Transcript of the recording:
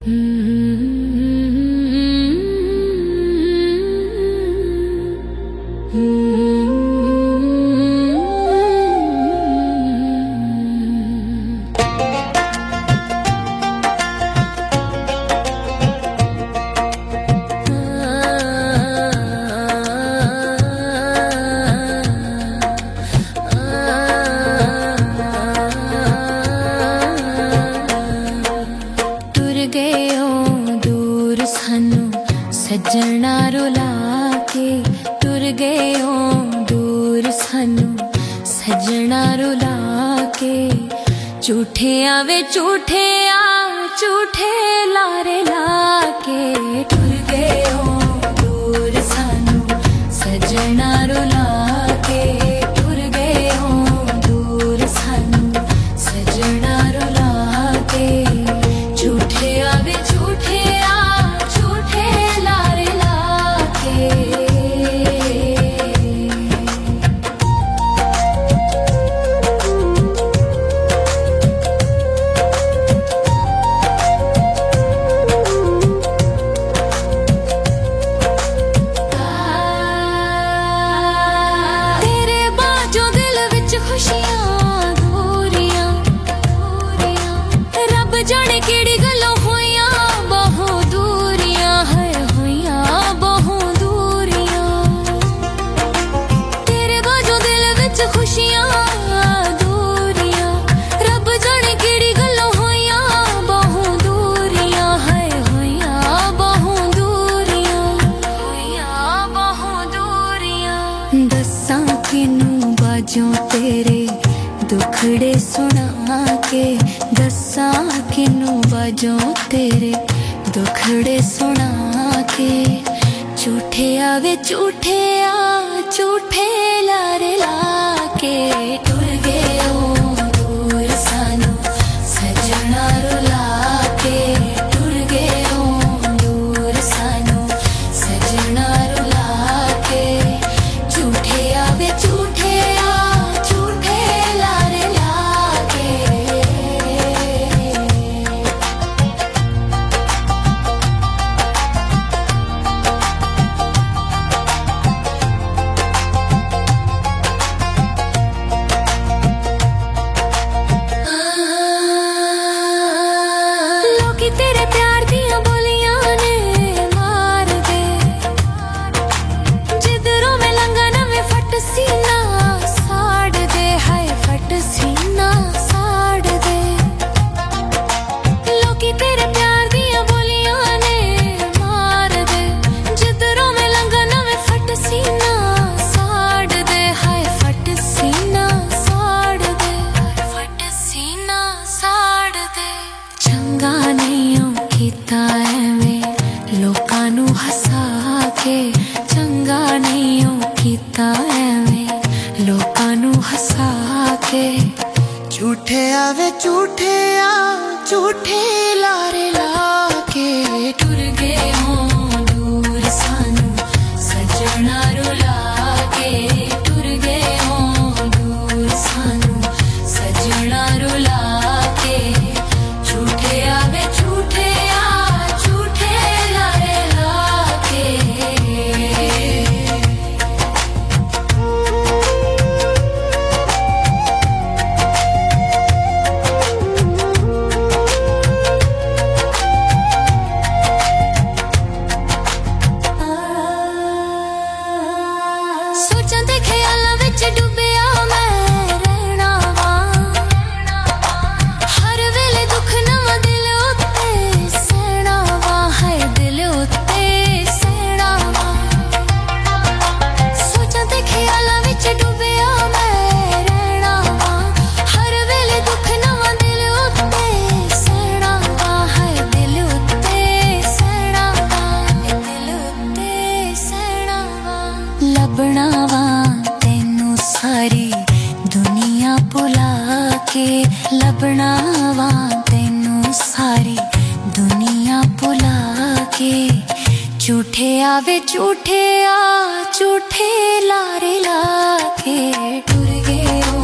सजना रुला के तुर गए हो दूर सानू, सजना रुला के। झूठे आवे झूठे झूठे लारे लाके तुर गए हो दूर सानू, सजना रुला के तुर गए हो दूर सानू, सजना रुला के। झूठे आवे झूठे जाने केड़ी गल्लां होइयां बहु दूरियां है, होइयां बहु दूरियां। तेरे बाजों दिल विच खुशियां दूरियां, रब जाने केड़ी गल्लां होइयां बहु दूरियां है, होइयां बहु दूरियां, होइयां बहु दूरियां। दस्सां किनू बाजों तेरे दुखड़े सुना के, दस्सां किनू बाजों तेरे दुखड़े सुना के। झूठे आवे झूठे झूठे लारे लाके तुर गए हो दूर सानू, सजना रुला के तुर गए हो दूर सानू, सजना रुला के। झूठे आवे झूठे तेरे प्यार दियां बोलियां ने मार दे, जिधरों में लंघा ना में फट सीना साड़ दे, हाय फट सीना साड़ दे। लोकी तेरे प्यार दियां बोलियां ने मार दे, जिधरों में लंघा ना में फट सीना साड़ दे, हाय फट सीना साड़ दे, फट सीना साड़ दे। चंगा नहीं कीता एवें लोकां नू हसा के, चंगा नहीं कीता एवें लोकां नू हसा के। झूठे आवे झूठे झूठे लारे लाके तुर गए हो दूर सानू, सजना रुला के तुर गए हो दूर सानू, सजना रुला के। झूठे आवे झूठे झूठे लारे लाके। सोचां ते ख्यालां विच डुबिया मैं रहना वा, हर वेले दुख नवां दिल उत्ते सहना वा, है दिल उत्ते सहना वा। सोचां ते ख्यालां विच डुबिया मैं रहना वा, हर वेले दुख नवां दिल उत्ते सहना वा, है दिल उत्ते सहना वा, दिल उत्ते सहना वा। लभना वा तैनू सारी दुनिया भुला के, लभना वा तैनू सारी दुनिया भुला के। झूठे आवे झूठे झूठे लारे लाके तुर गए हो